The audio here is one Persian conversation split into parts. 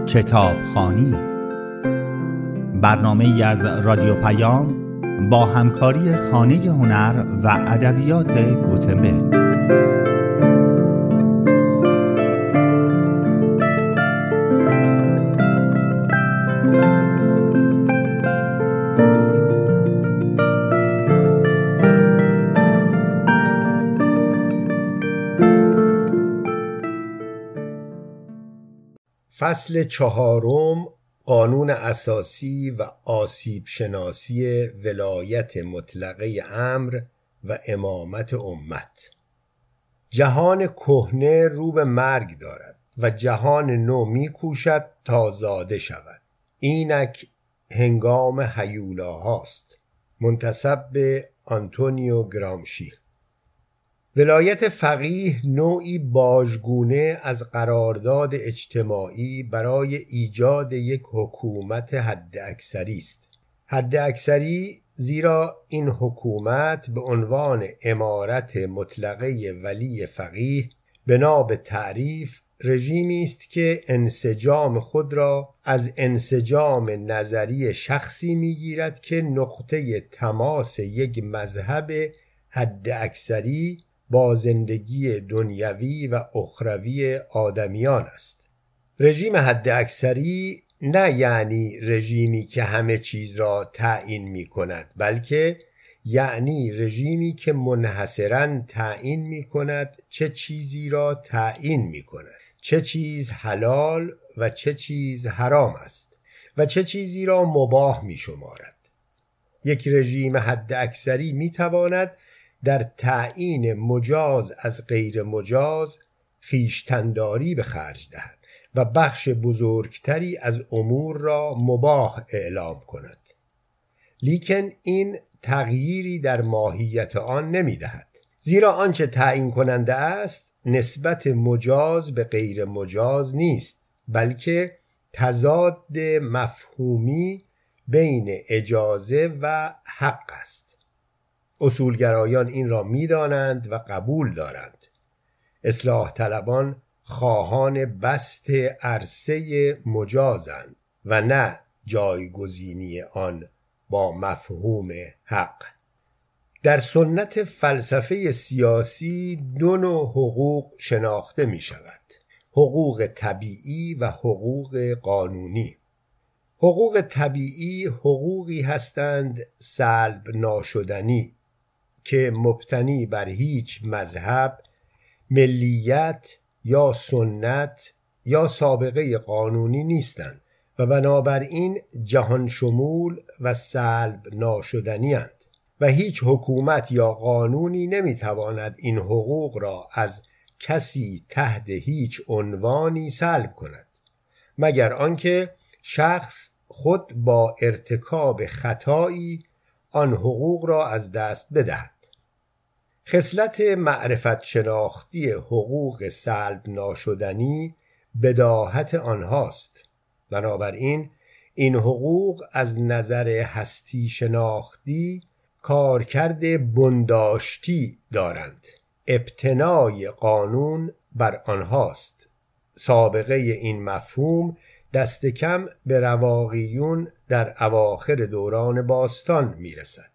کتابخوانی، برنامه‌ای از رادیو پیام با همکاری خانه هنر و ادبیات گوتنبرگ. فصل 4، قانون اساسی و آسیب شناسی ولایت مطلقه امر و امامت امت. جهان کهنه رو به مرگ دارد و جهان نو می‌کوشد تا زاده شود. اینک هنگام هیولاهاست. منتسب به آنتونیو گرامشی. ولایت فقیه نوعی باژگونه از قرارداد اجتماعی برای ایجاد یک حکومت حداکثری است. حداکثری زیرا این حکومت به عنوان امارت مطلقه ولی فقیه بنا به تعریف رژیمی است که انسجام خود را از انسجام نظری شخصی می‌گیرد که نقطه تماس یک مذهب حداکثری با زندگی دنیوی و اخروی آدمیان است. رژیم حداکثری نه یعنی رژیمی که همه چیز را تعیین می کند، بلکه یعنی رژیمی که منحصراً تعیین می کند چه چیزی را تعیین می کند، چه چیز حلال و چه چیز حرام است و چه چیزی را مباح می شمارد. یک رژیم حداکثری می تواند در تعیین مجاز از غیر مجاز خویشتن‌داری به خرج دهد و بخش بزرگتری از امور را مباح اعلام کند، لیکن این تغییری در ماهیت آن نمی‌دهد، زیرا آنچه تعیین کننده است نسبت مجاز به غیر مجاز نیست، بلکه تضاد مفهومی بین اجازه و حق است. اصولگرایان این را می‌دانند و قبول دارند. اصلاح طلبان خواهان بسط عرصه مجازند و نه جایگزینی آن با مفهوم حق. در سنت فلسفه سیاسی دو نوع حقوق شناخته می شود: حقوق طبیعی و حقوق قانونی. حقوق طبیعی حقوقی هستند سلب ناشدنی که مبتنی بر هیچ مذهب، ملیت یا سنت یا سابقه قانونی نیستند و بنابراین جهان شمول و سلب ناشدنی اند و هیچ حکومت یا قانونی نمیتواند این حقوق را از کسی تحت هیچ عنوانی سلب کند، مگر آنکه شخص خود با ارتکاب خطایی آن حقوق را از دست بدهد. خصلت معرفت شناختی حقوق سلب ناشدنی بداهت آنهاست. بنابراین این حقوق از نظر هستی شناختی کارکرد بنداشتی دارند. ابتنای قانون بر آنهاست. سابقه این مفهوم دست کم به رواقیون در اواخر دوران باستان میرسد.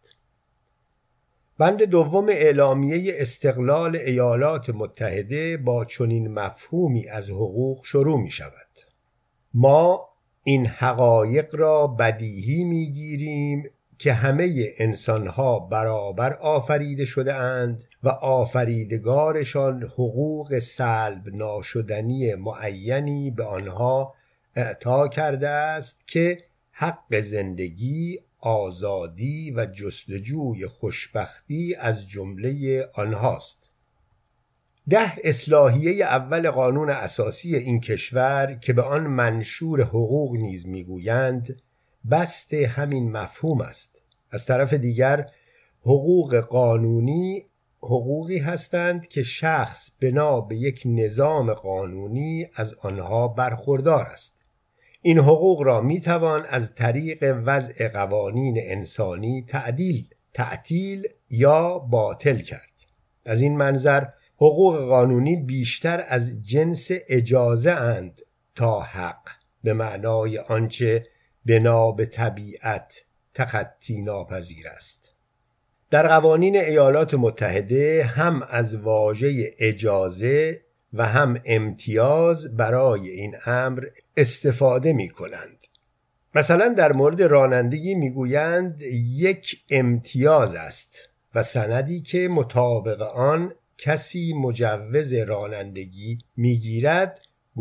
بند دوم اعلامیه استقلال ایالات متحده با چنین مفهومی از حقوق شروع می شود: ما این حقایق را بدیهی می گیریم که همه انسانها برابر آفریده شده اند و آفریدگارشان حقوق سلب ناشدنی معینی به آنها اعطا کرده است که حق زندگی، آزادی و جستجوی خوشبختی از جمله آنهاست. 10 اصلاحیه اول قانون اساسی این کشور که به آن منشور حقوق نیز میگویند بسط همین مفهوم است. از طرف دیگر حقوق قانونی حقوقی هستند که شخص بنا به یک نظام قانونی از آنها برخوردار است. این حقوق را میتوان از طریق وضع قوانین انسانی تعطیل یا باطل کرد. از این منظر حقوق قانونی بیشتر از جنس اجازه اند تا حق به معنای آنچه بنا به طبیعت تخطی ناپذیر است. در قوانین ایالات متحده هم از واژه اجازه و هم امتیاز برای این امر استفاده می کنند. مثلا در مورد رانندگی می گویند یک امتیاز است و سندی که مطابق آن کسی مجوز رانندگی می گیرد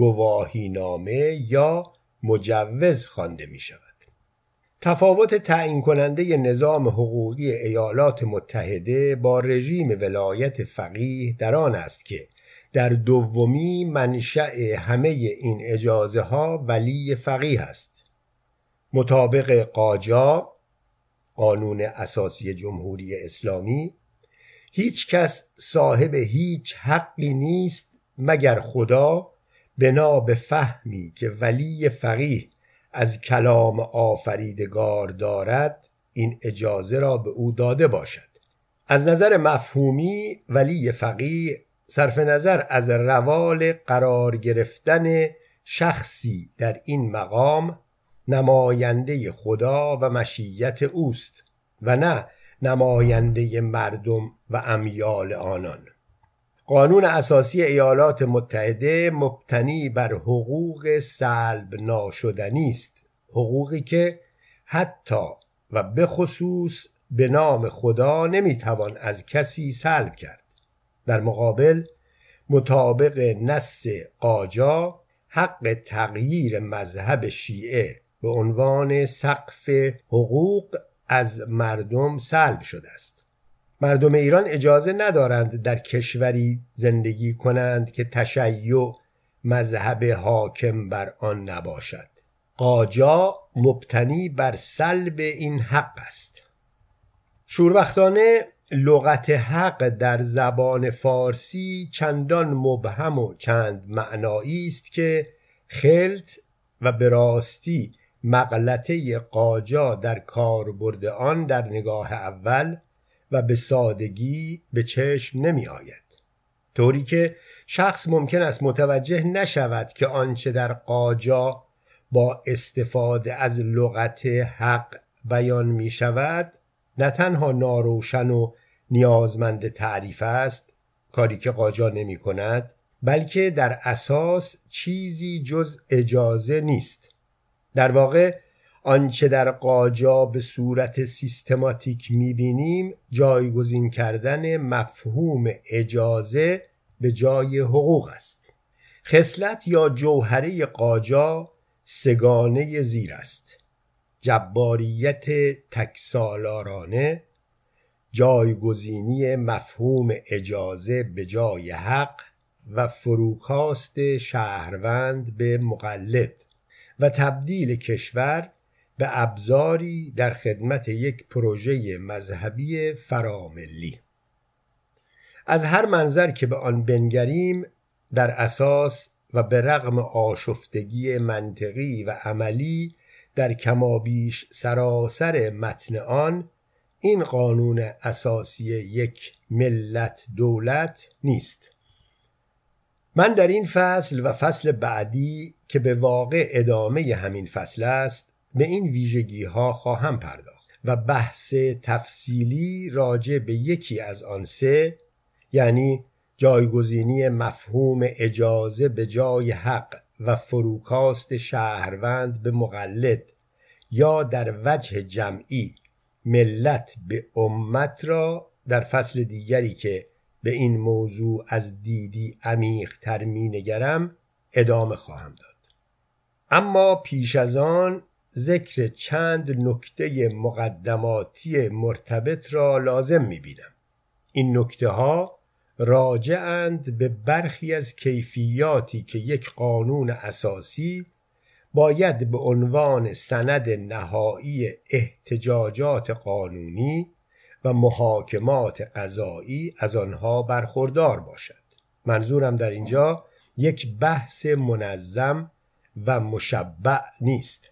گواهینامه یا مجوز خوانده می شود. تفاوت تعیین کننده نظام حقوقی ایالات متحده با رژیم ولایت فقیه در آن است که در دومی منشأ همه این اجازه ها ولی فقیه است. مطابق قاجا، قانون اساسی جمهوری اسلامی، هیچ کس صاحب هیچ حقی نیست مگر خدا بنا به فهمی که ولی فقیه از کلام آفریدگار دارد این اجازه را به او داده باشد. از نظر مفهومی ولی فقیه صرف نظر از روال قرار گرفتن شخصی در این مقام نماینده خدا و مشیت اوست و نه نماینده مردم و امیال آنان. قانون اساسی ایالات متحده مبتنی بر حقوق سلب ناشدنی است، حقوقی که حتی و به خصوص به نام خدا نمیتوان از کسی سلب کرد. در مقابل مطابق نص قاجا حق تغییر مذهب شیعه به عنوان سقف حقوق از مردم سلب شده است. مردم ایران اجازه ندارند در کشوری زندگی کنند که تشیع مذهب حاکم بر آن نباشد. قاجا مبتنی بر سلب این حق است. شوربختانه لغت حق در زبان فارسی چندان مبهم و چند معنایی است که خلط و به راستی مغلطه قاجا در کاربرد آن در نگاه اول و به سادگی به چشم نمی آید، طوری که شخص ممکن است متوجه نشود که آنچه در قاجا با استفاده از لغت حق بیان می شود نه تنها ناروشن و نیازمند تعریف است، کاری که قاجا نمی کند، بلکه در اساس چیزی جز اجازه نیست. در واقع آنچه در قاجا به صورت سیستماتیک می‌بینیم جایگزین کردن مفهوم اجازه به جای حقوق است. خصلت یا جوهره قاجا سگانه زیر است: جباریت تکسالارانه، جایگزینی مفهوم اجازه به جای حق و فروکاست شهروند به مقلد و تبدیل کشور به ابزاری در خدمت یک پروژه مذهبی فراملی. از هر منظر که به آن بنگریم، در اساس و به رغم آشفتگی منطقی و عملی در کمابیش سراسر متن آن، این قانون اساسی یک ملت دولت نیست. من در این فصل و فصل بعدی که به واقع ادامه همین فصل است به این ویژگی ها خواهم پرداخت و بحث تفصیلی راجع به یکی از آن سه، یعنی جایگزینی مفهوم اجازه به جای حق و فروکاست شهروند به مقلد، یا در وجه جمعی ملت به امت، را در فصل دیگری که به این موضوع از دیدی عمیق‌تر می‌نگرم ادامه خواهم داد. اما پیش از آن ذکر چند نکته مقدماتی مرتبط را لازم می‌بینم. این نکته‌ها راجعند به برخی از کیفیاتی که یک قانون اساسی باید به عنوان سند نهایی احتجاجات قانونی و محاکمات قضایی از آنها برخوردار باشد. منظورم در اینجا یک بحث منظم و مشبع نیست.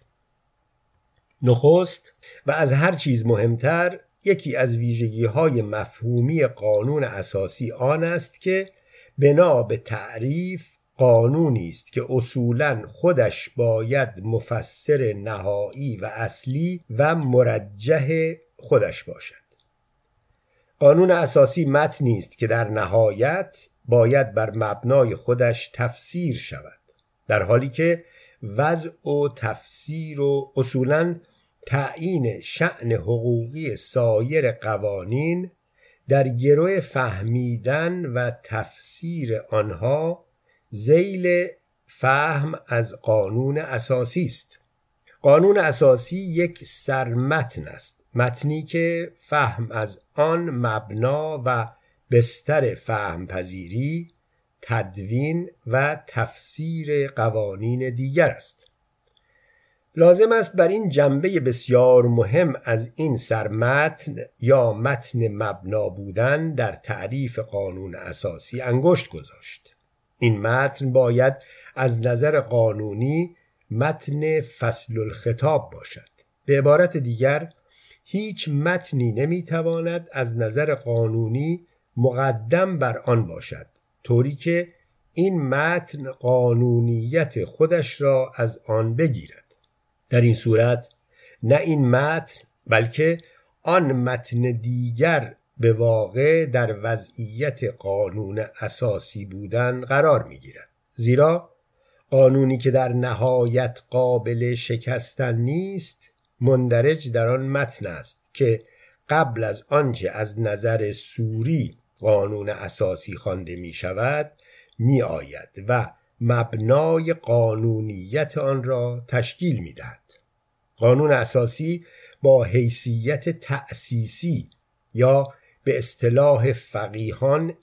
نخست و از هر چیز مهمتر، یکی از ویژگی‌های مفهومی قانون اساسی آن است که بنا به تعریف قانونی است که اصولاً خودش باید مفسر نهایی و اصلی و مرجح خودش باشد. قانون اساسی متنی است که در نهایت باید بر مبنای خودش تفسیر شود، در حالی که وضع و تفسیر و اصولاً تعیین شأن حقوقی سایر قوانین در گرو فهمیدن و تفسیر آنها ذیل فهم از قانون اساسی است. قانون اساسی یک سرمتن است، متنی که فهم از آن مبنا و بستر فهم پذیری، تدوین و تفسیر قوانین دیگر است. لازم است بر این جنبه بسیار مهم از این سرمتن یا متن مبنا بودن در تعریف قانون اساسی انگشت گذاشت. این متن باید از نظر قانونی متن فصل الخطاب باشد. به عبارت دیگر هیچ متنی نمیتواند از نظر قانونی مقدم بر آن باشد، طوری که این متن قانونیت خودش را از آن بگیرد. در این صورت نه این متن بلکه آن متن دیگر به واقع در وضعیت قانون اساسی بودن قرار می‌گیرد، زیرا قانونی که در نهایت قابل شکستن نیست مندرج در آن متن است که قبل از آنچه از نظر صوری قانون اساسی خوانده می شود می آید و مبنای قانونیت آن را تشکیل می دهد. قانون اساسی با حیثیت تأسیسی یا به اصطلاح فقیهان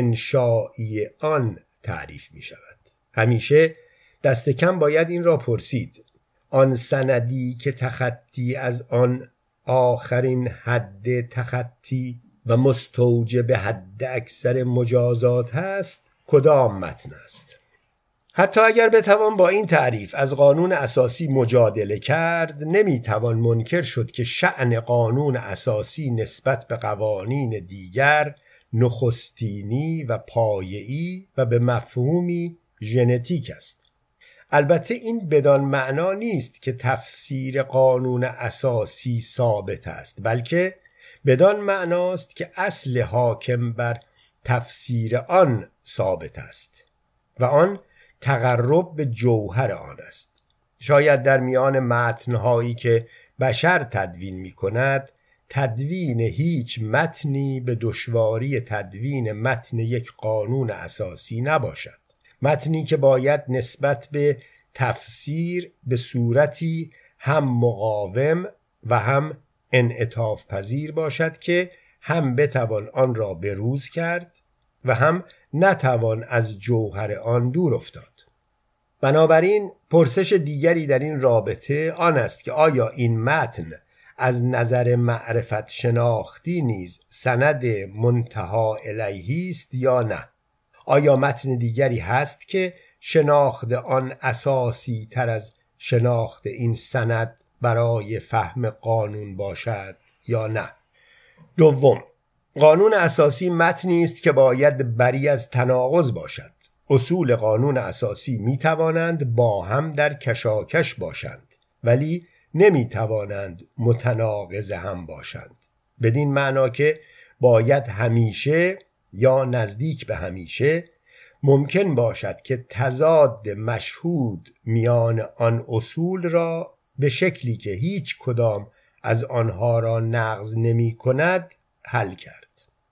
انشایی آن تعریف می شود. همیشه دست کم باید این را پرسید: آن سندی که تخطی از آن آخرین حد تخطی و مستوجب حد اکثر مجازات هست کدام متن است؟ حتی اگر بتوان با این تعریف از قانون اساسی مجادله کرد، نمیتوان منکر شد که شأن قانون اساسی نسبت به قوانین دیگر نخستینی و پایه‌ای و به مفهومی ژنتیک است. البته این بدان معنا نیست که تفسیر قانون اساسی ثابت است، بلکه بدان معناست که اصل حاکم بر تفسیر آن ثابت است و آن تقرب به جوهر آن است. شاید در میان متن‌هایی که بشر تدوین می‌کند، تدوین هیچ متنی به دشواری تدوین متن یک قانون اساسی نباشد. متنی که باید نسبت به تفسیر به صورتی هم مقاوم و هم انعطاف پذیر باشد که هم بتوان آن را بروز کرد و هم نتوان از جوهر آن دور افتاد. بنابراین پرسش دیگری در این رابطه آن است که آیا این متن از نظر معرفت شناختی نیز سند منتهی الیه است یا نه؟ آیا متن دیگری هست که شناخت آن اساسی تر از شناخت این سند برای فهم قانون باشد یا نه؟ دوم، قانون اساسی متنی است که باید بری از تناقض باشد. اصول قانون اساسی می توانند با هم در کشاکش باشند، ولی نمی توانند متناقض هم باشند، بدین معنا که باید همیشه یا نزدیک به همیشه ممکن باشد که تضاد مشهود میان آن اصول را به شکلی که هیچ کدام از آنها را نقض نمی کند حل کرد.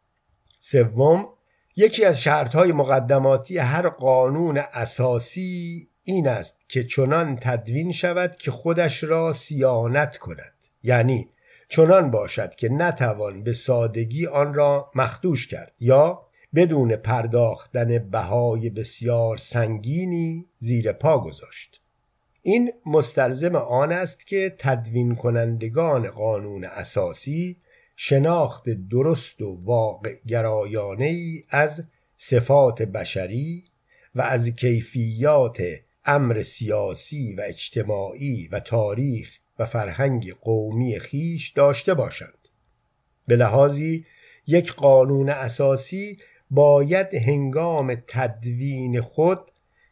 سوم، یکی از شرطهای مقدماتی هر قانون اساسی این است که چنان تدوین شود که خودش را صیانت کند، یعنی چنان باشد که نتوان به سادگی آن را مخدوش کرد یا بدون پرداختن بهای بسیار سنگینی زیر پا گذاشت. این مستلزم آن است که تدوین کنندگان قانون اساسی شناخت درست و واقع گرایانه‌ای از صفات بشری و از کیفیات امر سیاسی و اجتماعی و تاریخ و فرهنگ قومی خیش داشته باشند. به لحاظی یک قانون اساسی باید هنگام تدوین خود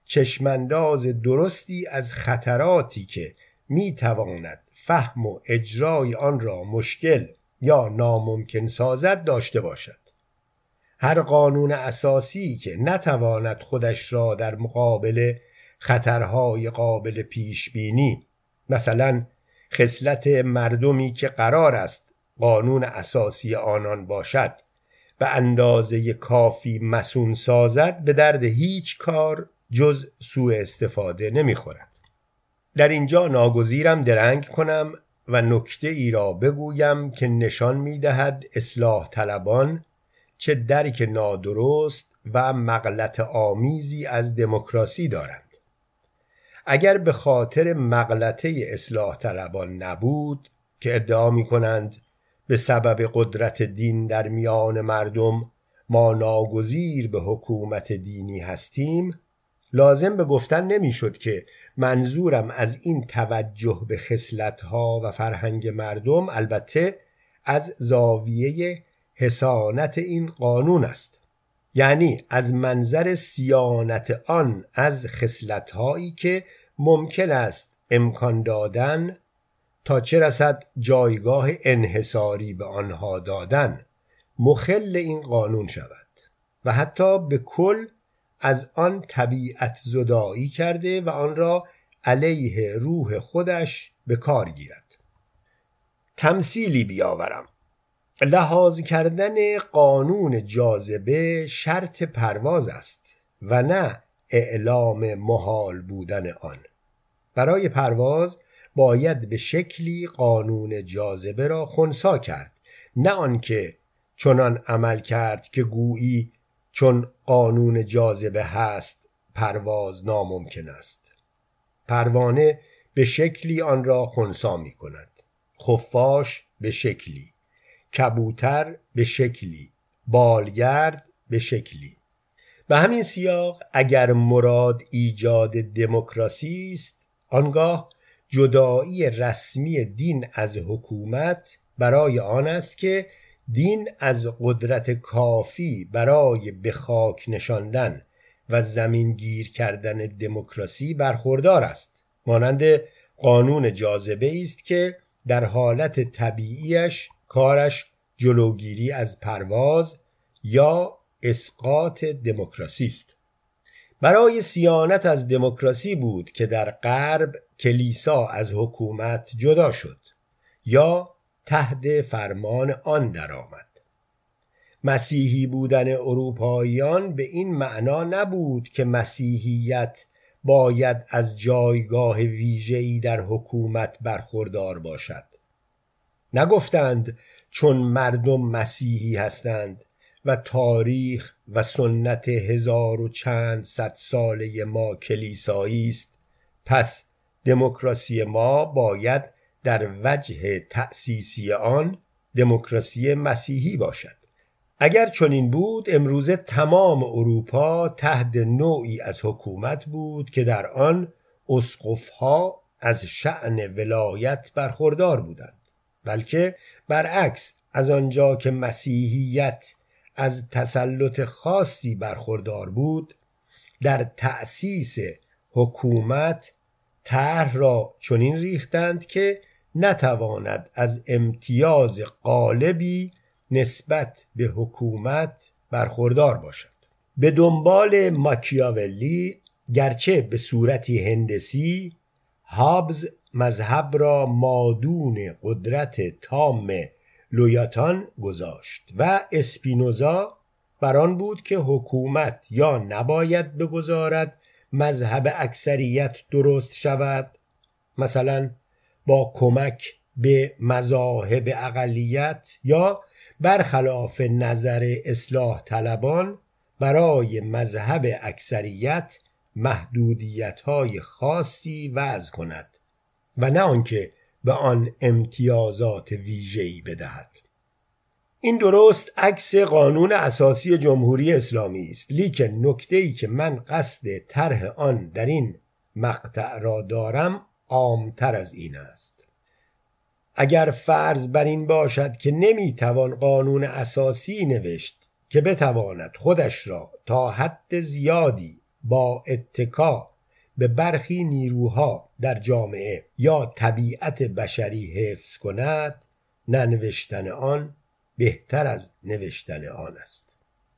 چشمانداز درستی از خطراتی که میتواند فهم و اجرای آن را مشکل یا ناممکن سازد داشته باشد. هر قانون اساسی که نتواند خودش را در مقابل خطرهای قابل پیش بینی، مثلا خصلت مردمی که قرار است قانون اساسی آنان باشد، به اندازه کافی مصون سازد، به درد هیچ کار جز سوء استفاده نمیخورد. در اینجا ناگزیرم درنگ کنم و نکته ای را بگویم که نشان می‌دهد اصلاح طلبان چه درک نادرست و مغلطه آمیزی از دموکراسی دارند. اگر به خاطر مغلطه اصلاح طلبان نبود که ادعا می‌کنند به سبب قدرت دین در میان مردم ما ناگزیر به حکومت دینی هستیم، لازم به گفتن نمی‌شد که منظورم از این توجه به خصلت‌ها و فرهنگ مردم البته از زاویه حصانت این قانون است، یعنی از منظر صیانت آن از خصلت‌هایی که ممکن است امکان دادن تا چه رسد جایگاه انحصاری به آنها دادن مخل این قانون شود و حتی به کل از آن طبیعت زدایی کرده و آن را علیه روح خودش به کار گیرد. تمثیلی بیاورم. لحاظ کردن قانون جاذبه شرط پرواز است و نه اعلام محال بودن آن. برای پرواز باید به شکلی قانون جاذبه را خنثی کرد، نه آنکه چنان عمل کرد که گویی چون قانون جاذبه هست پرواز ناممکن است. پروانه به شکلی آن را خنثی می کند، خفاش به شکلی، کبوتر به شکلی، بالگرد به شکلی. به همین سیاق اگر مراد ایجاد دموکراسی است، آنگاه جدایی رسمی دین از حکومت برای آن است که دین از قدرت کافی برای به خاک نشاندن و زمین گیر کردن دموکراسی برخوردار است، مانند قانون جاذبه است که در حالت طبیعیش کارش جلوگیری از پرواز یا اسقاط دموکراسی است. برای صیانت از دموکراسی بود که در غرب کلیسا از حکومت جدا شد یا تحت فرمان آن درآمد. مسیحی بودن اروپاییان به این معنا نبود که مسیحیت باید از جایگاه ویژه‌ای در حکومت برخوردار باشد. نگفتند چون مردم مسیحی هستند و تاریخ و سنت 1000 و چند صد ساله ما کلیسایی است، پس دموکراسی ما باید در وجه تأسیسی آن دموکراسی مسیحی باشد. اگر چنین بود، امروزه تمام اروپا تحت نوعی از حکومت بود که در آن اسقف‌ها از شأن ولایت برخوردار بودند، بلکه برعکس، از آنجا که مسیحیت از تسلط خاصی برخوردار بود، در تأسیس حکومت طرح را چنین ریختند که نتواند از امتیاز غالبی نسبت به حکومت برخوردار باشد. به دنبال ماکیاولی، گرچه به صورتی هندسی، هابز مذهب را مادون قدرت تام لویاتان گذاشت و اسپینوزا بر آن بود که حکومت یا نباید بگذارد مذهب اکثریت درست شود، مثلا با کمک به مذاهب اقلیت، یا برخلاف نظر اصلاح طلبان برای مذهب اکثریت محدودیت‌های خاصی وضع کند و نه آنکه به آن امتیازات ویژه‌ای بدهد. این درست عکس قانون اساسی جمهوری اسلامی است، لیکن نکته‌ای که من قصد طرح آن در این مقطع را دارم عام‌تر از این است. اگر فرض بر این باشد که نمی‌توان قانون اساسی نوشت که بتواند خودش را تا حد زیادی با اتکا به برخی نیروها در جامعه یا طبیعت بشری حفظ کند، ننوشتن آن بهتر از نوشتن آن است.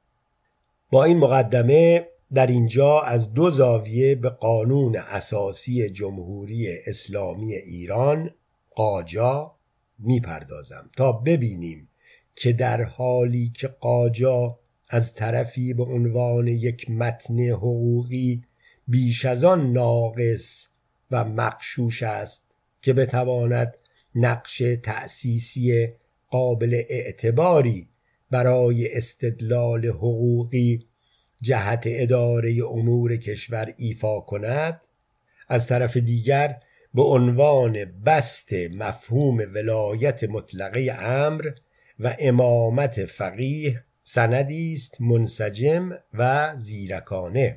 با این مقدمه در اینجا از دو زاویه به قانون اساسی جمهوری اسلامی ایران قاجا میپردازم تا ببینیم که در حالی که قاجا از طرفی به عنوان یک متن حقوقی بیش از آن ناقص و مغشوش است که بتواند نقش تأسیسی قابل اعتباری برای استدلال حقوقی جهت اداره امور کشور ایفا کند، از طرف دیگر به عنوان بسط مفهوم ولایت مطلقه امر و امامت فقیه سندی است منسجم و زیرکانه.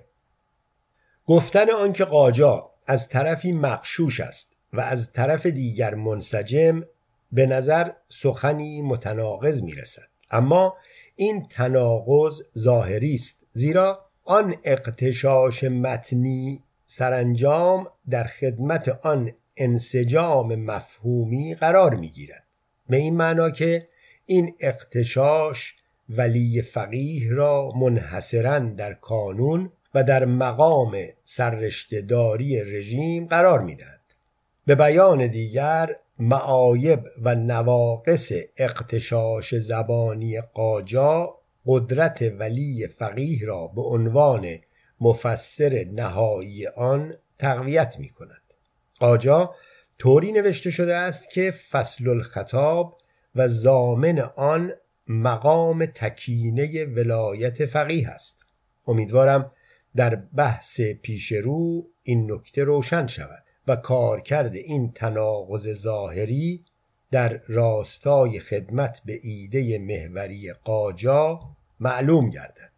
گفتن آنکه قاجا از طرفی مغشوش است و از طرف دیگر منسجم به نظر سخنی متناقض می رسد، اما این تناقض ظاهری است، زیرا آن اغتشاش متنی سرانجام در خدمت آن انسجام مفهومی قرار می گیرد، به این معنا که این اغتشاش ولی فقیه را منحصراً در قانون و در مقام سررشته‌داری رژیم قرار می‌دهد. به بیان دیگر، معایب و نواقص اغتشاش زبانی قاجا قدرت ولی فقیه را به عنوان مفسر نهایی آن تقویت می‌کند. قاجا طوری نوشته شده است که فصل الخطاب و ضامن آن مقام تکینه ولایت فقیه است. امیدوارم در بحث پیشرو این نکته روشن شود و کارکرد این تناقض ظاهری در راستای خدمت به ایده محوری قاجا معلوم گردد.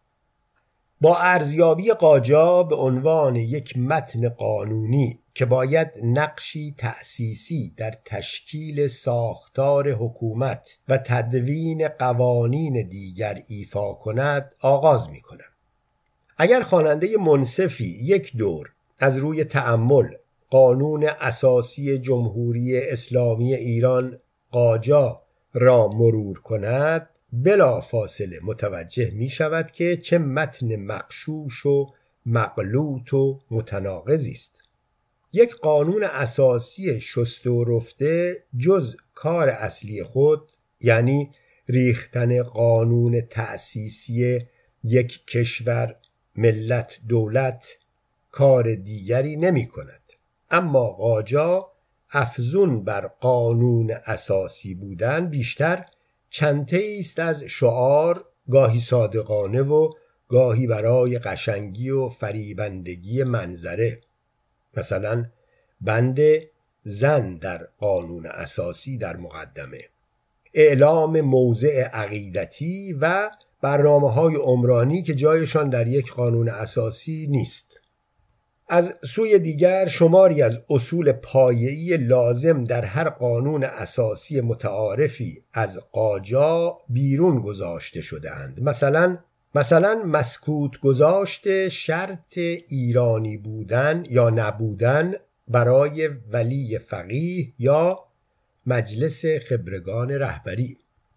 با ارزیابی قاجا به عنوان یک متن قانونی که باید نقشی تأسیسی در تشکیل ساختار حکومت و تدوین قوانین دیگر ایفا کند آغاز می کنم. اگر خواننده منصفی یک دور از روی تأمل قانون اساسی جمهوری اسلامی ایران قاجا را مرور کند، بلا فاصله متوجه می شود که چه متن مغشوش و مغلوط و متناقضی است. یک قانون اساسی شسته و رفته جز کار اصلی خود، یعنی ریختن قانون تأسیسی یک کشور، ملت، دولت، کار دیگری نمی کند. اما قاجا افزون بر قانون اساسی بودن بیشتر چنته است از شعار، گاهی صادقانه و گاهی برای قشنگی و فریبندگی منظره. مثلا بند زن در قانون اساسی در مقدمه، اعلام موضع عقیدتی و برنامه‌های عمرانی که جایشان در یک قانون اساسی نیست. از سوی دیگر شماری از اصول پایه‌ای لازم در هر قانون اساسی متعارفی از قاجا بیرون گذاشته شده‌اند. مثلا مسکوت گذاشت شرط ایرانی بودن یا نبودن برای ولی فقیه یا مجلس خبرگان رهبری.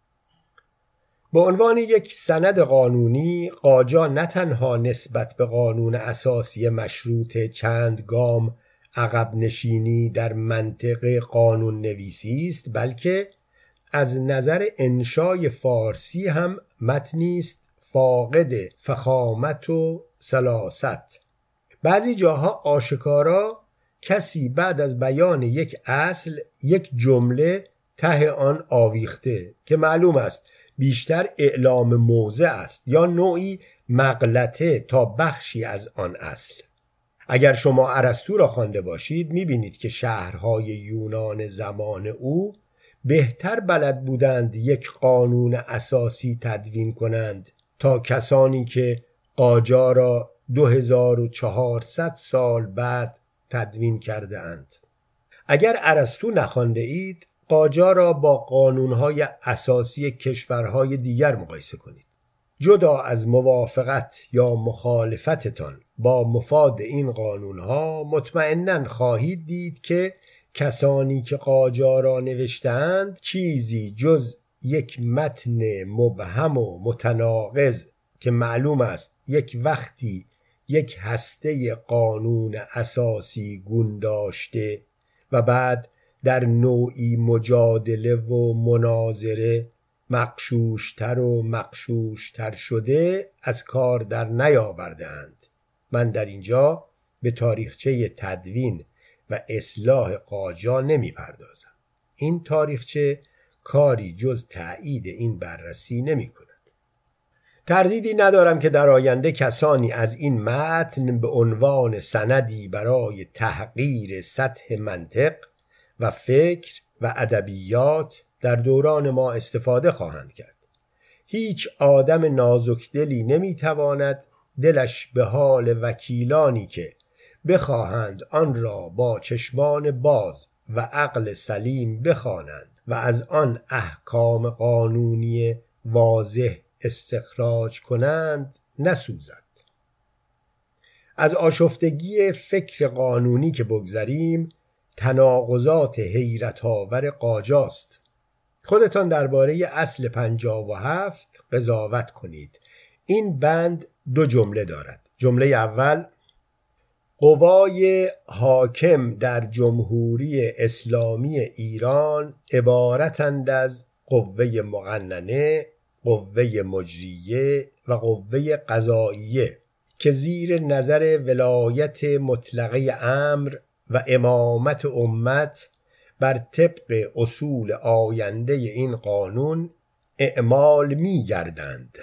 به عنوان یک سند قانونی قاجا نه تنها نسبت به قانون اساسی مشروط چند گام عقب نشینی در منطق قانون نویسی است، بلکه از نظر انشای فارسی هم متنی است فاقد فخامت و سلاست. بعضی جاها آشکارا کسی بعد از بیان یک اصل یک جمله ته آن آویخته که معلوم است بیشتر اعلام موضع است یا نوعی مغلطه تا بخشی از آن اصل. اگر شما ارسطو را خوانده باشید می‌بینید که شهرهای یونان زمان او بهتر بلد بودند یک قانون اساسی تدوین کنند تا کسانی که قاجا را 2400 سال بعد تدوین کرده اند. اگر ارسطو نخوانده اید، قاجا را با قانونهای اساسی کشورهای دیگر مقایسه کنید. جدا از موافقت یا مخالفتتان با مفاد این قانونها مطمئناً خواهید دید که کسانی که قاجار نوشتند چیزی جز یک متن مبهم و متناقض که معلوم است یک وقتی یک هسته قانون اساسی گون داشته و بعد در نوعی مجادله و مناظره مغشوشتر و مغشوشتر شده از کار در نیاوردند. من در اینجا به تاریخچه تدوین و اصلاح قاجار نمی پردازم. این تاریخچه کاری جز تأیید این بررسی نمی کند. تردیدی ندارم که در آینده کسانی از این متن به عنوان سندی برای تحقیر سطح منطق و فکر و ادبیات در دوران ما استفاده خواهند کرد. هیچ آدم نازکدلی نمیتواند دلش به حال وکیلانی که بخواهند آن را با چشمان باز و عقل سلیم بخوانند و از آن احکام قانونی واضح استخراج کنند نسوزد. از آشفتگی فکر قانونی که بگذریم، تناقضات حیرت آور قاجاست. خودتان درباره اصل 57 قضاوت کنید. این بند 2 جمله دارد. جمله اول: قوای حاکم در جمهوری اسلامی ایران عبارتند از قوه مقننه، قوه مجریه و قوه قضاییه که زیر نظر ولایت مطلقه امر و امامت امت بر طبق اصول آینده این قانون اعمال می گردند.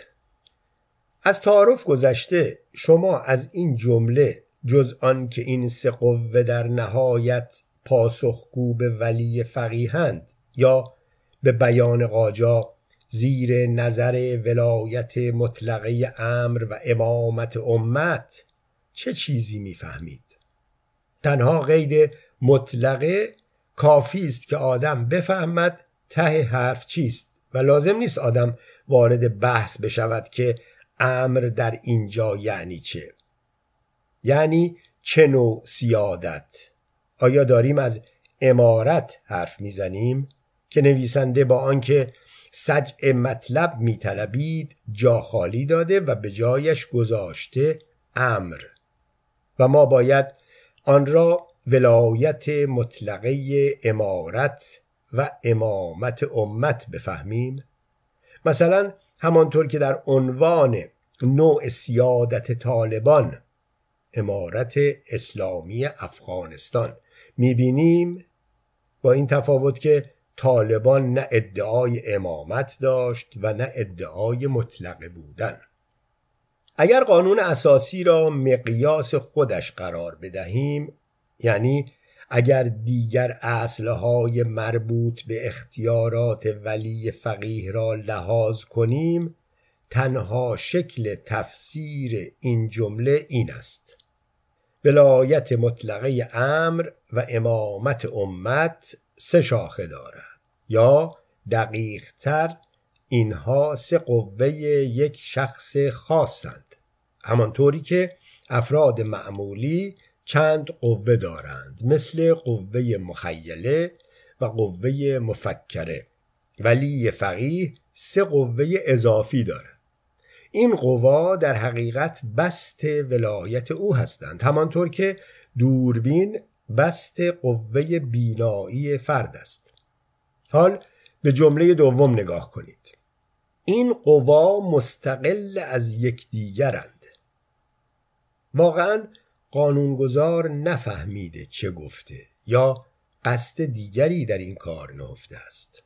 از تعارف گذشته شما از این جمله جز آن که این 3 قوه در نهایت پاسخگو به ولی فقیهند یا به بیان قاجار زیر نظر ولایت مطلقه امر و امامت امت چه چیزی میفهمید؟ تنها قید مطلقه کافی است که آدم بفهمد ته حرف چیست و لازم نیست آدم وارد بحث بشود که امر در اینجا یعنی چه؟ یعنی چه نوع سیادت؟ آیا داریم از امارت حرف میزنیم که نویسنده با آنکه سجع مطلب میطلبید جا خالی داده و به جایش گذاشته امر و ما باید آن را ولایت مطلقه امارت و امامت امت بفهمیم؟ مثلا همانطور که در عنوان نوع سیادت طالبان امارت اسلامی افغانستان میبینیم، با این تفاوت که طالبان نه ادعای امامت داشت و نه ادعای مطلقه بودن. اگر قانون اساسی را مقیاس خودش قرار بدهیم، یعنی اگر دیگر اصلهای مربوط به اختیارات ولی فقیه را لحاظ کنیم، تنها شکل تفسیر این جمله این است: ولایت مطلقه امر و امامت امت 3 شاخه دارد، یا دقیق تر اینها 3 قوه یک شخص خاصند، همانطوری که افراد معمولی چند قوه دارند، مثل قوه مخیله و قوه مفکره. ولی فقیه 3 قوه اضافی دارد. این قوا در حقیقت بست ولایت او هستند، همانطور که دوربین بست قوه بینایی فرد است. حال به جمله دوم نگاه کنید. این قوا مستقل از یکدیگرند. واقعاً قانونگذار نفهمیده چه گفته یا قصد دیگری در این کار نهفته است.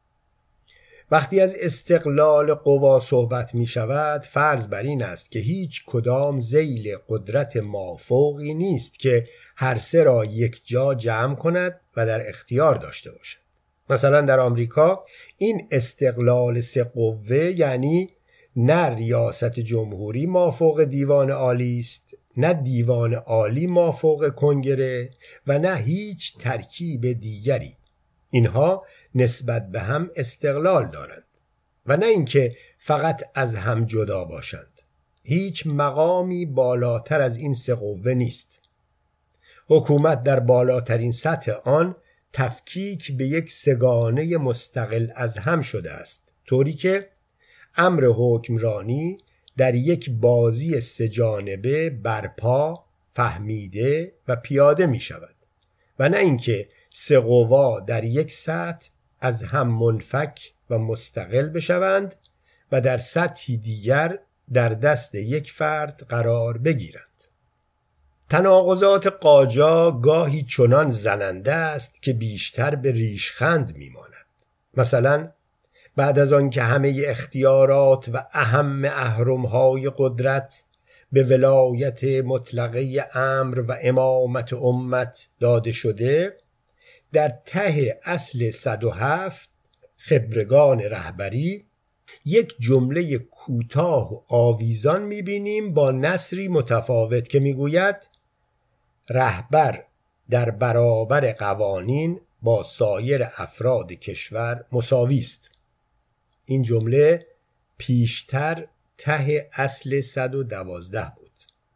وقتی از استقلال قوا صحبت می شود، فرض بر این است که هیچ کدام ذیل قدرت مافوقی نیست که هر 3 را یک جا جمع کند و در اختیار داشته باشد. مثلا در آمریکا این استقلال 3 قوه یعنی نه ریاست جمهوری مافوق دیوان عالی است، نه دیوان عالی مافوق کنگره و نه هیچ ترکیب دیگری. اینها نسبت به هم استقلال دارند و نه اینکه فقط از هم جدا باشند. هیچ مقامی بالاتر از این سه قوه نیست. حکومت در بالاترین سطح آن تفکیک به یک سگانه مستقل از هم شده است، طوری که امر حکمرانی در یک بازی سه جانبه برپا، فهمیده و پیاده می شود و نه اینکه سه قوا در یک سطح از هم منفک و مستقل بشوند و در سطحی دیگر در دست یک فرد قرار بگیرند. تناقضات قاجار گاهی چنان زننده است که بیشتر به ریشخند می‌ماند. مثلا بعد از آن که همه اختیارات و اهم اهرم‌های قدرت به ولایت مطلقه امر و امامت امت داده شده، در ته اصل 107 خبرگان رهبری یک جمله کوتاه و آویزان می‌بینیم با نثری متفاوت که می‌گوید رهبر در برابر قوانین با سایر افراد کشور مساوی است. این جمله پیشتر ته اصل 112 بود.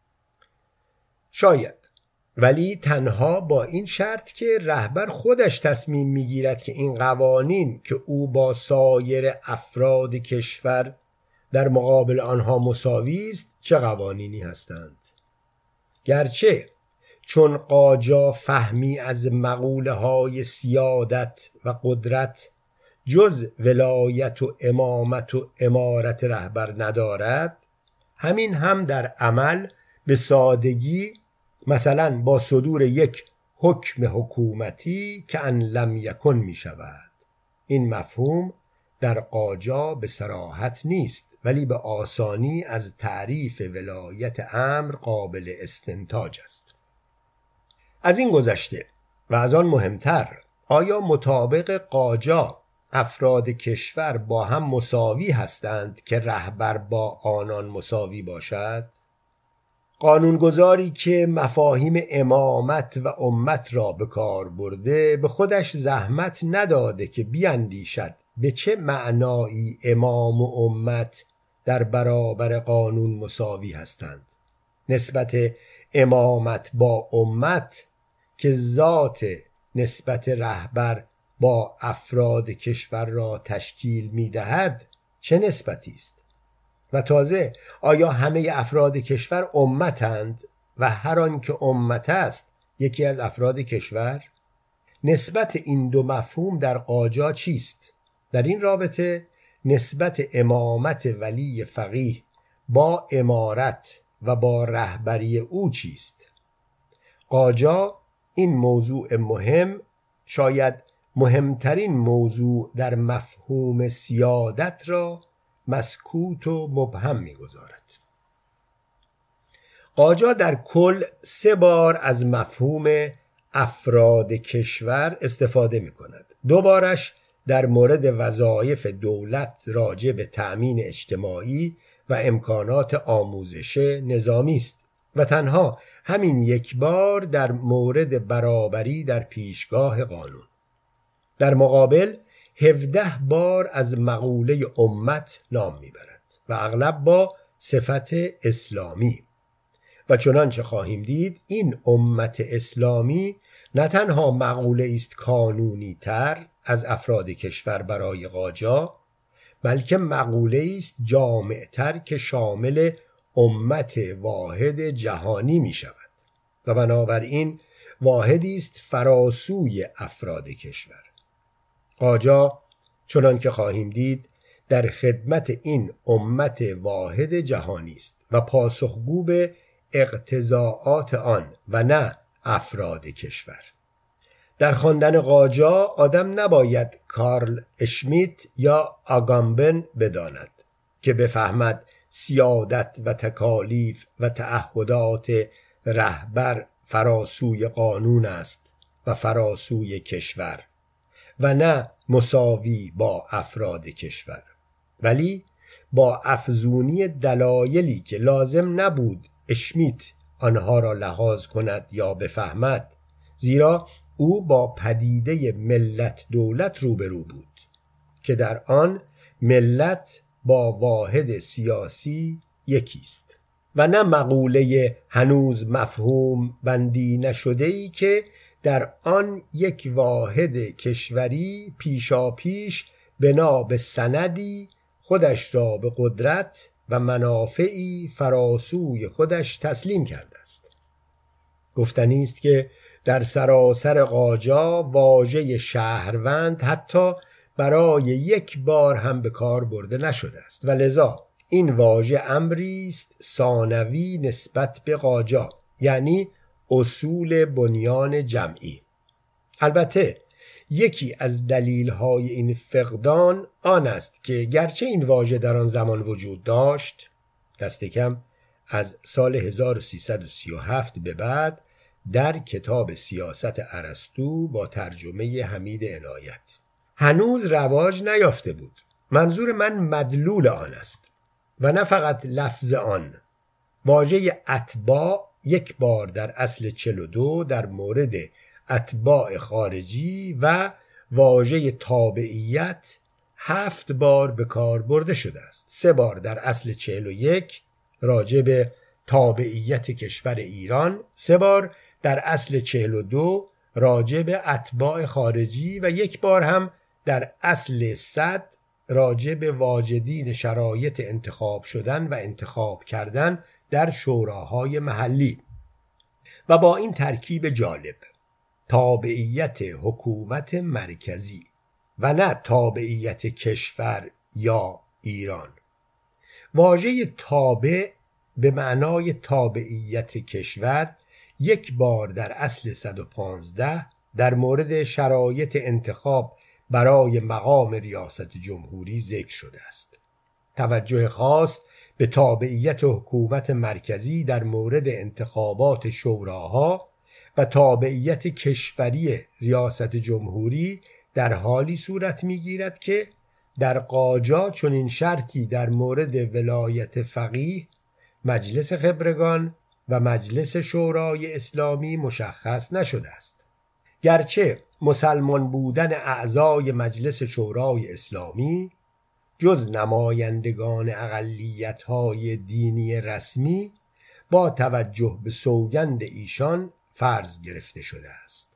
شاید، ولی تنها با این شرط که رهبر خودش تصمیم میگیرد که این قوانین که او با سایر افراد کشور در مقابل آنها مساوی است چه قوانینی هستند. گرچه چون قاجار فهمی از مقوله های سیادت و قدرت جز ولایت و امامت و امارت رهبر ندارد، همین هم در عمل به سادگی مثلا با صدور یک حکم حکومتی که ان لم یکن می شود. این مفهوم در قاجار به صراحت نیست، ولی به آسانی از تعریف ولایت امر قابل استنتاج است. از این گذشته و از آن مهمتر، آیا مطابق قاجار افراد کشور با هم مساوی هستند که رهبر با آنان مساوی باشد؟ قانونگذاری که مفاهیم امامت و امت را به کار برده به خودش زحمت نداده که بیندیشد به چه معنایی امام و امت در برابر قانون مساوی هستند. نسبت امامت با امت که ذات نسبت رهبر با افراد کشور را تشکیل می‌دهد چه نسبتی است؟ و تازه آیا همه افراد کشور امتند و هر آن که امت است یکی از افراد کشور؟ نسبت این دو مفهوم در قاجار چیست؟ در این رابطه نسبت امامت ولی فقیه با امارت و با رهبری او چیست؟ قاجار این موضوع مهم، شاید مهمترین موضوع در مفهوم سیادت را مسکوت و مبهم می‌گذارد. قاجار در کل 3 بار از مفهوم افراد کشور استفاده می‌کند. 2 بارش در مورد وظایف دولت راجع به تأمین اجتماعی و امکانات آموزش نظامی است و تنها همین 1 بار در مورد برابری در پیشگاه قانون. در مقابل 17 بار از مقوله امت نام میبرد و اغلب با صفت اسلامی. و چنانچه خواهیم دید این امت اسلامی نه تنها مقوله است کانونی تر از افراد کشور برای قاجار، بلکه مقوله است جامع تر که شامل امت واحد جهانی می شود و بنابراین واحدی است فراسوی افراد کشور. قاجار چنان که خواهیم دید در خدمت این امت واحد جهانی است و پاسخگو به اقتضاعات آن و نه افراد کشور. در خواندن قاجار آدم نباید کارل اشمیت یا آگامبن بداند که بفهمد سیادت و تکالیف و تعهدات رهبر فراسوی قانون است و فراسوی کشور و نه مساوی با افراد کشور، ولی با افزونی دلایلی که لازم نبود اشمیت آنها را لحاظ کند یا بفهمد، زیرا او با پدیده ملت دولت روبرو بود که در آن ملت با واحد سیاسی یکی است و نه مقوله هنوز مفهوم بندی نشده‌ای که در آن یک واحد کشوری پیشاپیش بنا به سندی خودش را به قدرت و منافعی فراسوی خودش تسلیم کرده است. گفتنی است که در سراسر قاجار واژه شهروند حتی برای یک بار هم به کار برده نشده است و لذا این واژه امری است ثانوی نسبت به قاجار، یعنی اصول بنیان جمعی. البته یکی از دلیل‌های این فقدان آن است که گرچه این واژه در آن زمان وجود داشت، دست کم از سال 1337 به بعد در کتاب سیاست ارسطو با ترجمه حمید عنایت هنوز رواج نیافته بود. منظور من مدلول آن است و نه فقط لفظ آن. واژه اتباع یک بار در اصل 42 در مورد اتباع خارجی و واژه تابعیت 7 بار به کار برده شده است. 3 بار در اصل 41 راجع به تابعیت کشور ایران، 3 بار در اصل 42 راجع به اتباع خارجی و 1 بار هم در اصل 100 راجع به واجدین شرایط انتخاب شدن و انتخاب کردن در شوراهای محلی. و با این ترکیب جالب، تابعیت حکومت مرکزی و نه تابعیت کشور یا ایران. واژه تابع به معنای تابعیت کشور 1 بار در اصل 115 در مورد شرایط انتخاب برای مقام ریاست جمهوری ذکر شده است. توجه خاص به تابعیت حکومت مرکزی در مورد انتخابات شوراها و تابعیت کشوری ریاست جمهوری در حالی صورت می‌گیرد که در قاجار چنین شرطی در مورد ولایت فقیه، مجلس خبرگان و مجلس شورای اسلامی مشخص نشده است. گرچه مسلمان بودن اعضای مجلس شورای اسلامی جز نمایندگان اقلیت‌های دینی رسمی با توجه به سوگند ایشان فرض گرفته شده است.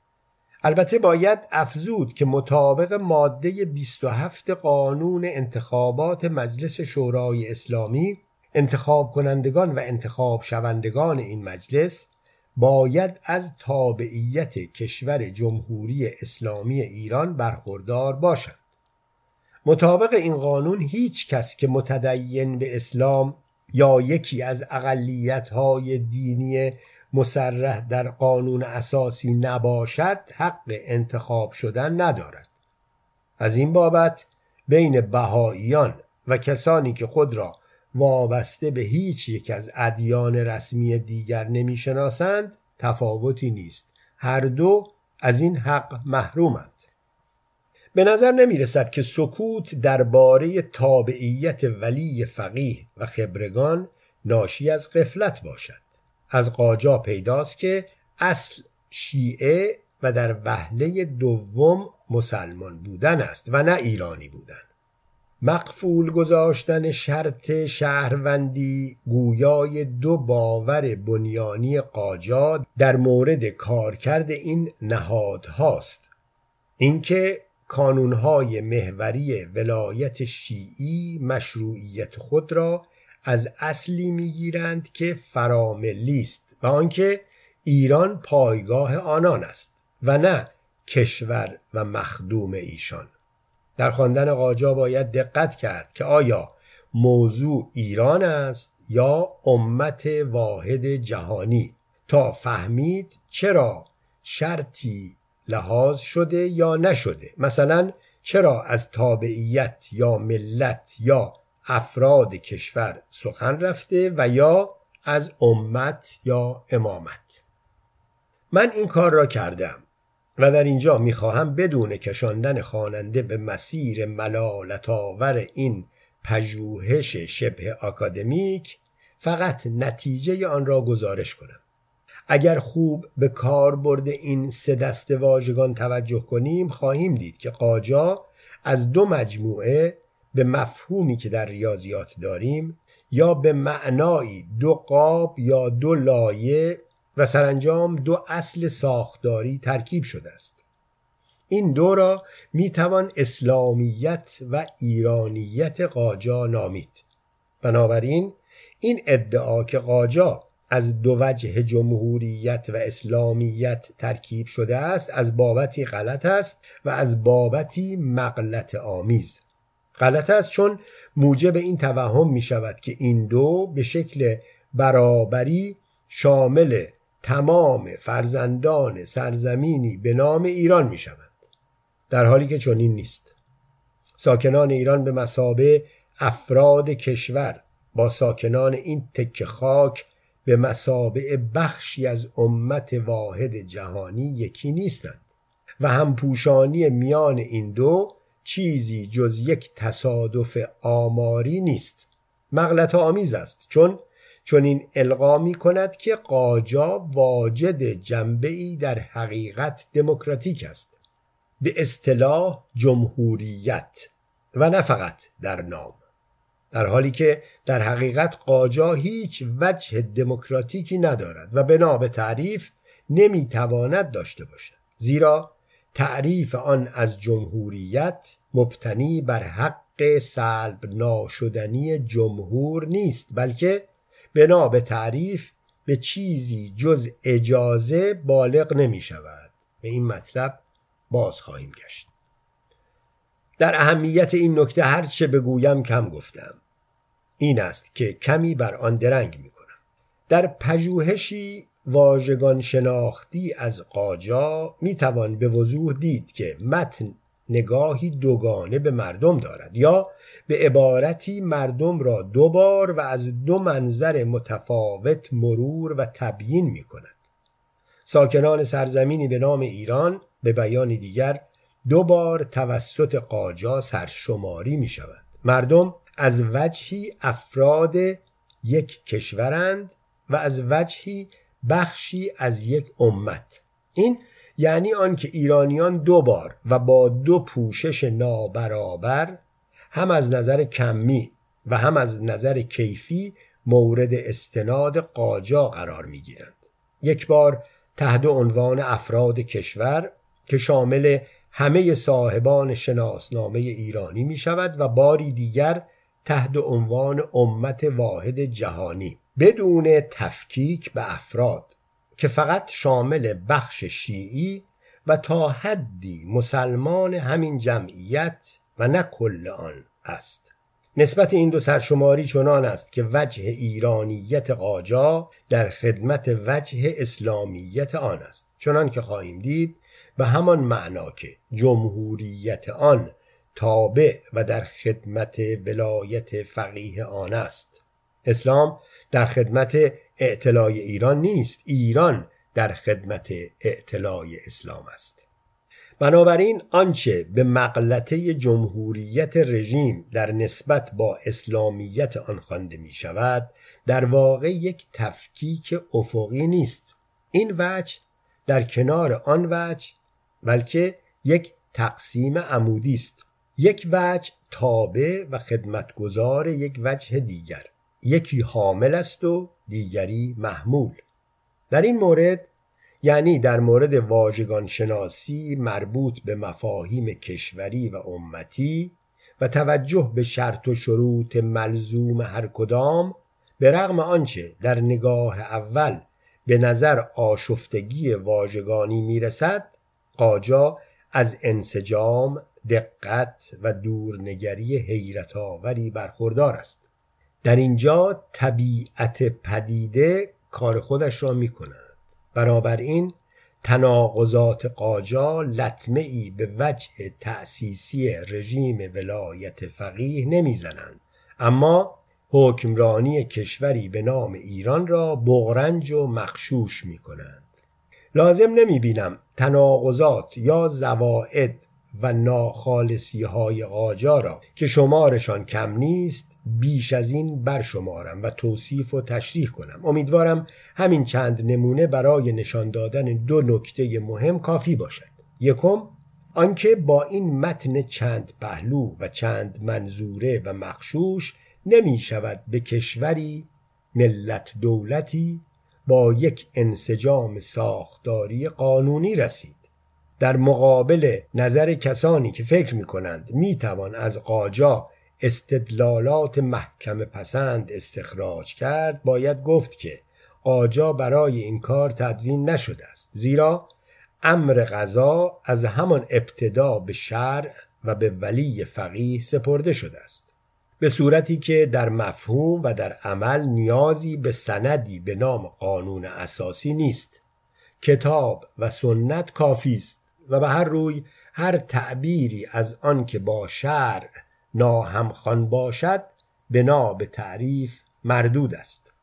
البته باید افزود که مطابق ماده 27 قانون انتخابات مجلس شورای اسلامی، انتخاب کنندگان و انتخاب شوندگان این مجلس باید از تابعیت کشور جمهوری اسلامی ایران برخوردار باشند. مطابق این قانون هیچ کس که متدین به اسلام یا یکی از اقلیت‌های دینی مصرح در قانون اساسی نباشد حق انتخاب شدن ندارد. از این بابت بین بهائیان و کسانی که خود را وابسته به هیچ یک از ادیان رسمی دیگر نمی‌شناسند تفاوتی نیست. هر دو از این حق محرومند. به نظر نمی‌رسد که سکوت درباره تابعیت ولی فقیه و خبرگان ناشی از غفلت باشد. از قاجار پیداست که اصل شیعه و در وهله دوم مسلمان بودن است و نه ایرانی بودن. مقفول گذاشتن شرط شهروندی گویای 2 باور بنیانی قاجار در مورد کارکرد این نهادهاست. اینکه کانونهای محوری ولایت شیعی مشروعیت خود را از اصلی میگیرند که فراملی است و آنکه ایران پایگاه آنان است و نه کشور و مخدوم ایشان. در خواندن قاجار باید دقت کرد که آیا موضوع ایران است یا امت واحد جهانی تا فهمید چرا شرطی لحاظ شده یا نشده. مثلا چرا از تابعیت یا ملت یا افراد کشور سخن رفته و یا از امت یا امامت. من این کار را کردم و در اینجا میخواهم بدون کشاندن خواننده به مسیر ملالت‌آور این پژوهش شبه آکادمیک فقط نتیجه آن را گزارش کنم. اگر خوب به کاربرد این 3 دسته واژگان توجه کنیم خواهیم دید که قاجار از 2 مجموعه به مفهومی که در ریاضیات داریم یا به معنایی دو قاب یا دو لایه و سرانجام دو اصل ساختاری ترکیب شده است. این دو را میتوان اسلامیت و ایرانیت قاجار نامید. بنابراین این ادعا که قاجار از دو وجه جمهوریت و اسلامیت ترکیب شده است از بابتی غلط است و از بابتی مغلطه آمیز. غلط است چون موجب این توهم می شود که این دو به شکل برابری شامل تمام فرزندان سرزمینی به نام ایران می شوند، در حالی که چنین نیست. ساکنان ایران به مثابه افراد کشور با ساکنان این تکه خاک به مثابه بخشی از امت واحد جهانی یکی نیستند و همپوشانی میان این دو چیزی جز یک تصادف آماری نیست. مغلطه آمیز است چون این القا می کند که قاجار واجد جنبه‌ای در حقیقت دموکراتیک است، به اصطلاح جمهوریت و نه فقط در نام، در حالی که در حقیقت قاجار هیچ وجه دموکراتیکی ندارد و بنا به تعریف نمیتواند داشته باشد، زیرا تعریف آن از جمهوریت مبتنی بر حق سلب ناشدنی جمهور نیست، بلکه بنا به تعریف به چیزی جز اجازه بالغ نمی شود. به این مطلب باز خواهیم گشت. در اهمیت این نکته هرچه بگویم کم گفتم. این است که کمی بر آن درنگ می کنم. در پژوهشی واژگان شناختی از قاجار می توان به وضوح دید که متن نگاهی دوگانه به مردم دارد، یا به عبارتی مردم را دو بار و از دو منظر متفاوت مرور و تبیین می کند. ساکنان سرزمینی به نام ایران به بیان دیگر دو بار توسط قاجار سرشماری می شود. مردم از وجهی افراد یک کشورند و از وجهی بخشی از یک امت. این یعنی آن که ایرانیان دو بار و با دو پوشش نابرابر هم از نظر کمی و هم از نظر کیفی مورد استناد قاجار قرار می گیرند. یک بار تحت عنوان افراد کشور که شامل همه صاحبان شناسنامه ایرانی می شود و باری دیگر تحت عنوان امت واحد جهانی بدون تفکیک به افراد که فقط شامل بخش شیعی و تا حدی مسلمان همین جمعیت و نه کل آن است. نسبت این دو سرشماری چنان است که وجه ایرانیت قاجار در خدمت وجه اسلامیت آن است، چنان که خواهیم دید به همان معنا که جمهوریت آن تابع و در خدمت ولایت فقیه آن است. اسلام در خدمت اعتلای ایران نیست، ایران در خدمت اعتلای اسلام است. بنابراین آنچه به مغلطه جمهوریت رژیم در نسبت با اسلامیت آن خوانده می شود در واقع یک تفکیک افقی نیست. این وجه در کنار آن وجه بلکه یک تقسیم عمودی است. یک وجه تابع و خدمتگزار یک وجه دیگر، یکی حامل است و دیگری محمول. در این مورد یعنی در مورد واژگان شناسی مربوط به مفاهیم کشوری و امتی و توجه به شرط و شروط ملزوم هر کدام، به رغم آنچه در نگاه اول به نظر آشفتگی واژگانی میرسد، قاجار از انسجام، دقت و دورنگری حیرت آوری برخوردار است. در اینجا طبیعت پدیده کار خودش را می کند. بنابراین تناقضات قاجار لطمه‌ای به وجه تأسیسی رژیم ولایت فقیه نمیزنند، اما حکمرانی کشوری به نام ایران را بغرنج و مغشوش می کنند. لازم نمی بینم تناقضات یا زوائد و ناخالصی های قاجار را که شمارشان کم نیست بیش از این برشمارم و توصیف و تشریح کنم. امیدوارم همین چند نمونه برای نشان دادن دو نکته مهم کافی باشد. یکم، آنکه با این متن چند پهلو و چند منظوره و مغشوش نمی شود به کشوری، ملت، دولتی با یک انسجام ساختاری قانونی رسید. در مقابل نظر کسانی که فکر می کنند می توان از قاجار استدلالات محکم پسند استخراج کرد، باید گفت که قاجار برای این کار تدوین نشده است، زیرا امر قضا از همان ابتدا به شرع و به ولی فقیه سپرده شده است، به صورتی که در مفهوم و در عمل نیازی به سندی به نام قانون اساسی نیست. کتاب و سنت کافی است و به هر روی هر تعبیری از آن که با شرع ناهمخوان باشد بنا به تعریف مردود است.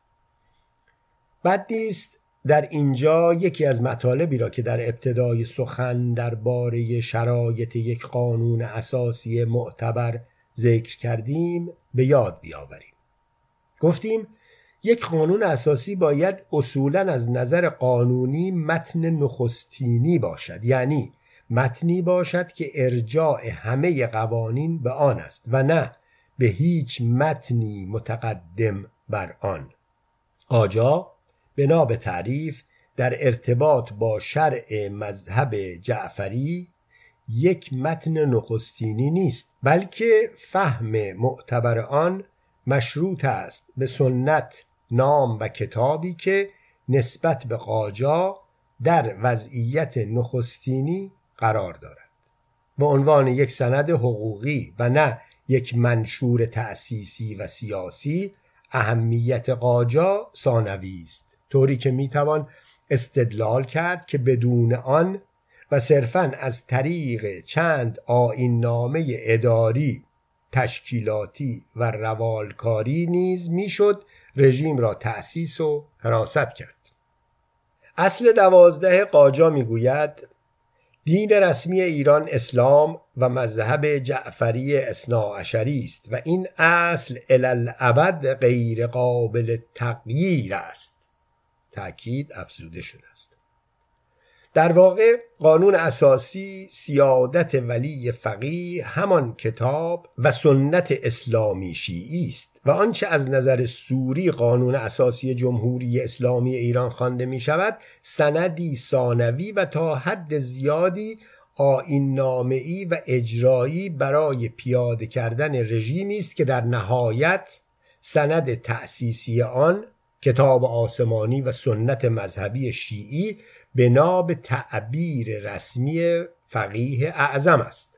بد نیست در اینجا یکی از مطالبی را که در ابتدای سخن درباره شرایط یک قانون اساسی معتبر ذکر کردیم به یاد بیاوریم. گفتیم یک قانون اساسی باید اصولاً از نظر قانونی متن نخستینی باشد، یعنی متنی باشد که ارجاع همه قوانین به آن است و نه به هیچ متنی متقدم بر آن. قاجار بنا به تعریف در ارتباط با شرع مذهب جعفری یک متن نخستینی نیست، بلکه فهم معتبر آن مشروط است به سنت، نام و کتابی که نسبت به قاجار در وضعیت نخستینی قرار دارد به عنوان یک سند حقوقی و نه یک منشور تأسیسی و سیاسی. اهمیت قاجار ثانوی است، طوری که میتوان استدلال کرد که بدون آن و صرفاً از طریق چند آیین نامه اداری، تشکیلاتی و روالکاری نیز میشد رژیم را تأسیس و حراست کرد. اصل 12 قاجار میگوید دین رسمی ایران اسلام و مذهب جعفری اثناعشری است و این اصل الالابد غیر قابل تغییر است. تأکید افزوده شده است. در واقع قانون اساسی سیادت ولی فقیه همان کتاب و سنت اسلامی شیعی است و آنچه از نظر سوری قانون اساسی جمهوری اسلامی ایران خوانده می شود سندی ثانوی و تا حد زیادی آیین نامه‌ای و اجرایی برای پیاده کردن رژیمی است که در نهایت سند تأسیسی آن کتاب آسمانی و سنت مذهبی شیعی بنا به تعبیر رسمی فقیه اعظم است.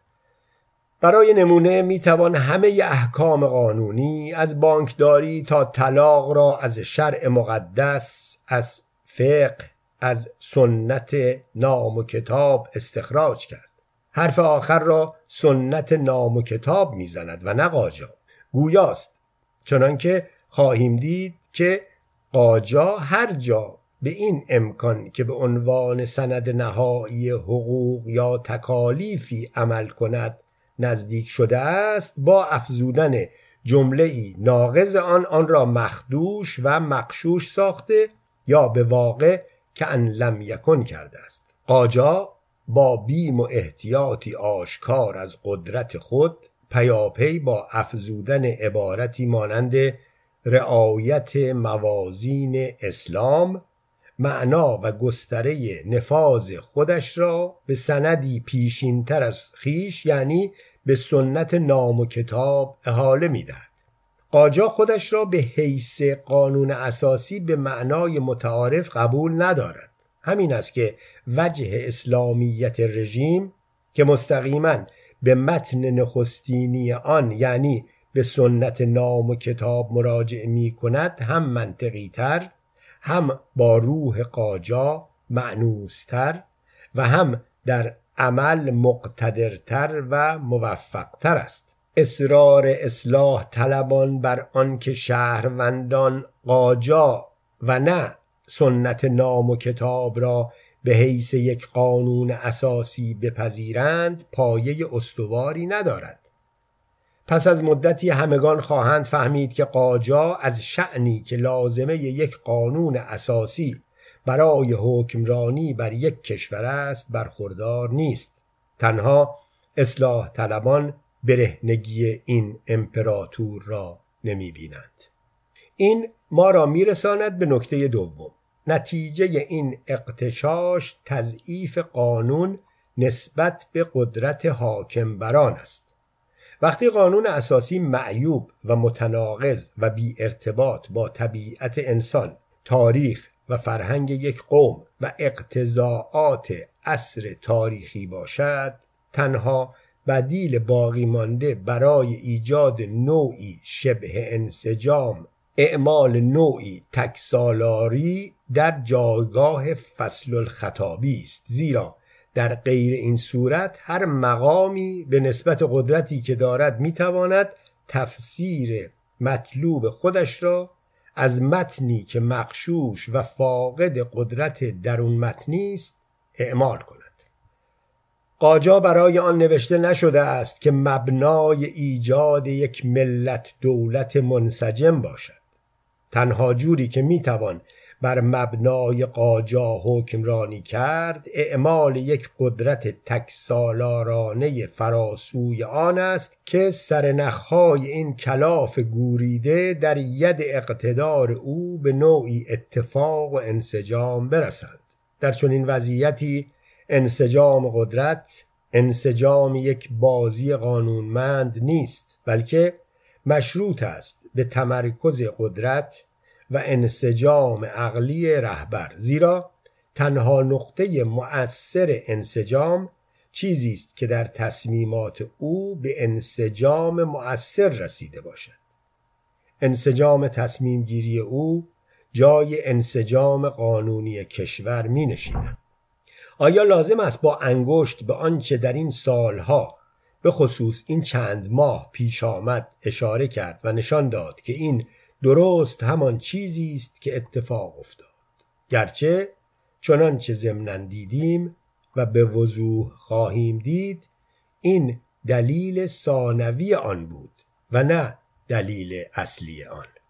برای نمونه میتوان همه احکام قانونی از بانکداری تا طلاق را از شرع مقدس، از فقه، از سنت نام و کتاب استخراج کرد. حرف آخر را سنت نام و کتاب میزند و نه قاجار. گویاست چنانکه خواهیم دید که قاجار هر جا به این امکان که به عنوان سند نهایی حقوق یا تکالیفی عمل کند نزدیک شده است، با افزودن جمله‌ای ناقض آن را مخدوش و مغشوش ساخته یا به واقع کأن لم یکن کرده است. قاجار با بیم و احتیاطی آشکار از قدرت خود پیاپی با افزودن عبارتی مانند رعایت موازین اسلام معنا و گستره نفاذ خودش را به سندی پیشینتر از خیش یعنی به سنت نام و کتاب احاله می‌دهد. قاجار خودش را به حیث قانون اساسی به معنای متعارف قبول ندارد. همین است که وجه اسلامیت رژیم که مستقیما به متن نخستینی آن یعنی به سنت نام و کتاب مراجعه می کند هم منطقی تر، هم با روح قاجار مأنوستر و هم در عمل مقتدرتر و موفقتر است. اصرار اصلاح طلبان بر آن که شهروندان قاجار و نه سنت نام و کتاب را به حیث یک قانون اساسی بپذیرند پایه استواری ندارد. پس از مدتی همگان خواهند فهمید که قاجار از شأنی که لازمه یک قانون اساسی برای حکمرانی بر یک کشور است برخوردار نیست. تنها اصلاح طلبان برهنگی این امپراتور را نمی بینند. این ما را می رساند به نکته دوم. نتیجه این اغتشاش تضعیف قانون نسبت به قدرت حاکم بران است. وقتی قانون اساسی معیوب و متناقض و بی ارتباط با طبیعت انسان، تاریخ و فرهنگ یک قوم و اقتضاعات عصر تاریخی باشد، تنها بدیل باقی مانده برای ایجاد نوعی شبه انسجام، اعمال نوعی تکسالاری در جایگاه فصل الخطابی است، زیرا در غیر این صورت هر مقامی به نسبت قدرتی که دارد میتواند تفسیر مطلوب خودش را از متنی که مغشوش و فاقد قدرت درون متنی است اعمال کند. قاجار برای آن نوشته نشده است که مبنای ایجاد یک ملت دولت منسجم باشد. تنها جوری که میتوان بر مبنای قاجار حکمرانی کرد اعمال یک قدرت تکسالارانه فراسوی آن است که سرنخهای این کلاف گوریده در ید اقتدار او به نوعی اتفاق و انسجام برسند. در چنین وضعیتی انسجام قدرت انسجام یک بازی قانونمند نیست، بلکه مشروط است به تمرکز قدرت و انسجام عقلی رهبر، زیرا تنها نقطه مؤثر انسجام چیزی است که در تصمیمات او به انسجام مؤثر رسیده باشد. انسجام تصمیم گیری او جای انسجام قانونی کشور می نشیند. آیا لازم است با انگشت به آنچه در این سالها به خصوص این چند ماه پیش آمد اشاره کرد و نشان داد که این درست همان چیزی است که اتفاق افتاد، گرچه چنانچه ضمناً دیدیم و به وضوح خواهیم دید این دلیل ثانوی آن بود و نه دلیل اصلی آن.